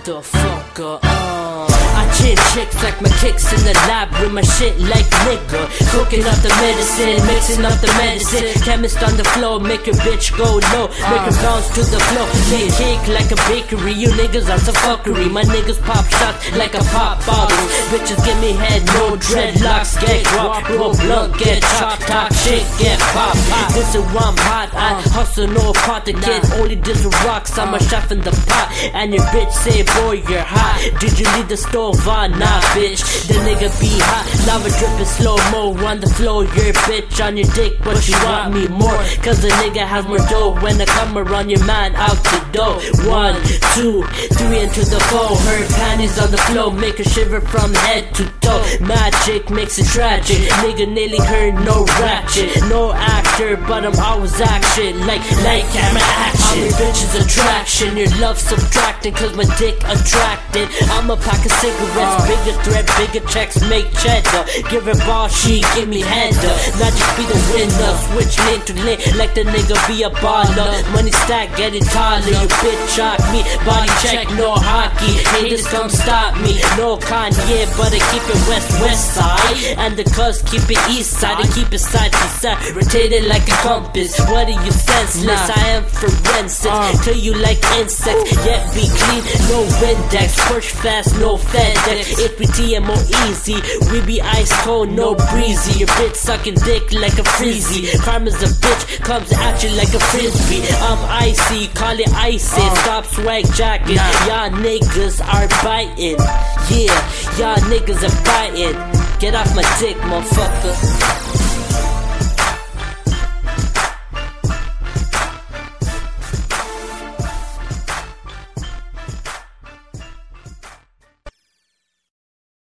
motherfucker. I chin chicks like my kicks in the lab with my shit like nigga. Cooking up the medicine, mixing up the medicine. Chemist on the floor, make your bitch go low, make her bounce to the floor. Make cake like a bakery, you niggas on some fuckery. My niggas pop shots like a pop bottle. Bitches give me head, no dreadlocks, get guap, roll blunt, get chopped, talk shit, get pop. This is why I'm hot, I hustle no pot. The kid only does rocks, I'm a chef in the pot. And your bitch say, boy, you're hot. Did you leave the stove on? Nah, bitch, the nigga be hot. Lava dripping slow-mo on the floor. Your bitch on your dick, but you want me more. Cause the nigga has more dough. When I come around your man, out the door. 1, 2, 3 into the 4. Her panties on the floor, make her shiver from head to toe. Magic makes it tragic. Nigga nearly heard no ratchet. No actor, but I'm always action. Like camera action. I'm your bitch's attraction. Your love subtracting, cause my dick attracted. I'm a pack of cigarettes, bigger threat, bigger checks, make cheddar. Give her ball, she give me header. Not just be the winner, switch lane to lane, like the nigga be a baller. Money stack, getting taller, you bitch shock me. Body check, no hockey, haters come stop me. No Kanye, but I keep it west side. And the cuz keep it east side, I keep it side to side, rotated like a compass. What are you senseless? I am forensic, kill you like insects, yet be clean, no Windex. Push fast, no FedEx. If we TMO easy, we be ice cold, no breezy. Your bitch sucking dick like a freezy. Karma's a bitch, comes at you like a frisbee. I'm icy, call it icy. Stop swag jacking, y'all niggas are biting. Yeah, y'all niggas are biting. Get off my dick, motherfucker.